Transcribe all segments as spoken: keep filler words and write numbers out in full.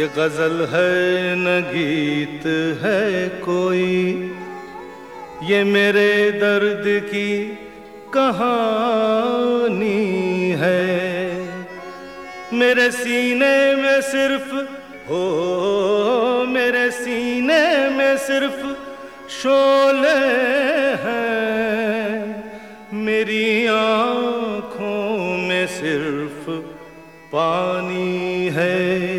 ये गजल है न गीत है कोई, ये मेरे दर्द की कहानी है। मेरे सीने में सिर्फ हो मेरे सीने में सिर्फ शोले हैं, मेरी आँखों में सिर्फ पानी है।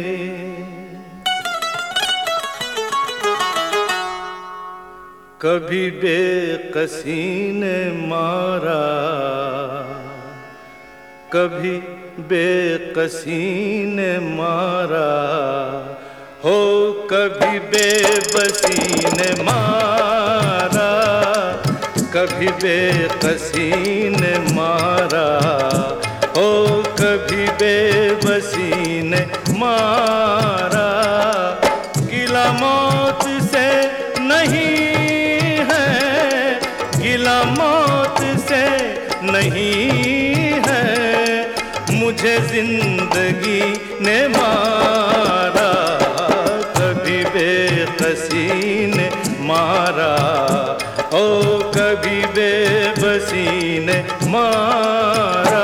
कभी बेकसी ने मारा, कभी बेकसी ने मारा, हो कभी बेबसी ने मारा, कभी बेकसी ने मारा, हो कभी बेबसी ने मारा। गिला मौत से नहीं है, गिला मौत से नहीं है, मुझे जिंदगी ने मारा। कभी बेकसी ने मारा, ओ कभी बेबसी ने मारा।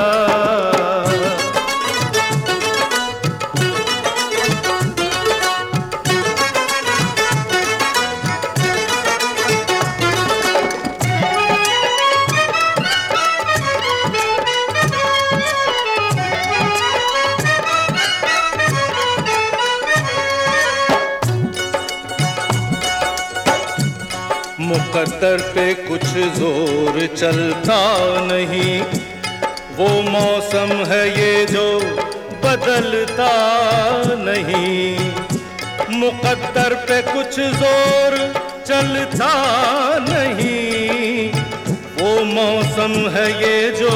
मुकद्दर पे कुछ जोर चलता नहीं, वो मौसम है ये जो बदलता नहीं। मुकद्दर पे कुछ जोर चलता नहीं, वो मौसम है ये जो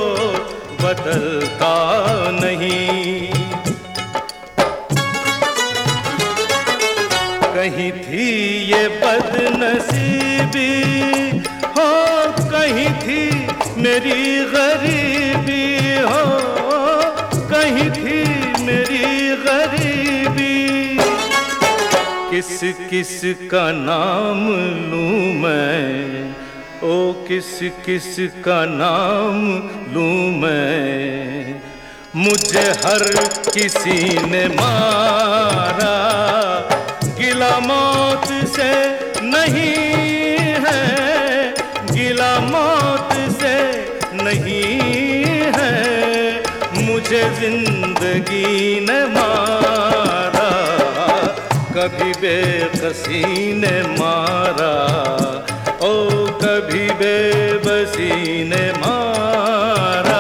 बदलता नहीं। कहीं थी ये बदनसीबी, हो कहीं थी मेरी गरीबी, हो कहीं थी मेरी गरीबी। किस किस का नाम लूं मैं, ओ किस किस का नाम लूं मैं, मुझे हर किसी ने मारा। गिला मौत से नहीं है, गिला मौत से नहीं है, मुझे जिंदगी ने मारा। कभी बेकसी ने मारा, ओ कभी बेबसी ने मारा।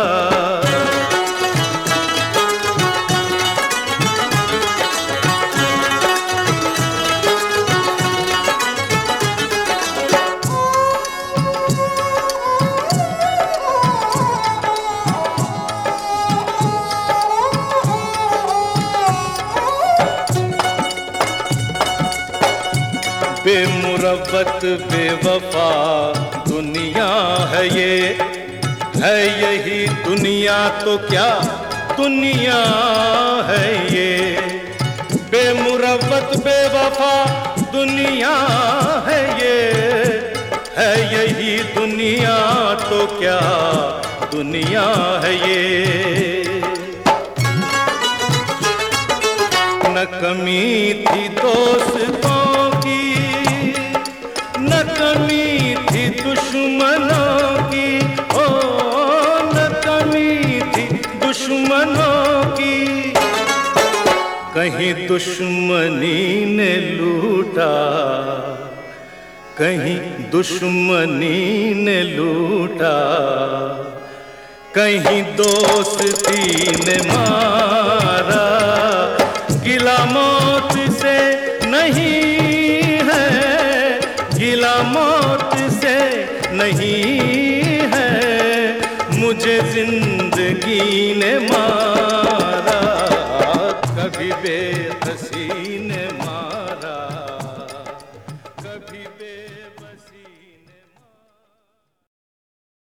बेमुरव्वत बेवफा दुनिया है ये, है यही दुनिया तो क्या दुनिया है ये। बेमुरव्वत बेवफा दुनिया है ये, है यही दुनिया तो क्या दुनिया है ये। न कमी थी दोस्तों की, न कमी थी दुश्मनों की, ओ न कमी थी दुश्मनों की। कहीं दुश्मनी ने लूटा, कहीं दुश्मनी ने लूटा, कहीं दोस्ती ने मारा। गिला मौत से नहीं है, गिला मौत से नहीं है, मुझे जिंदगी ने मारा।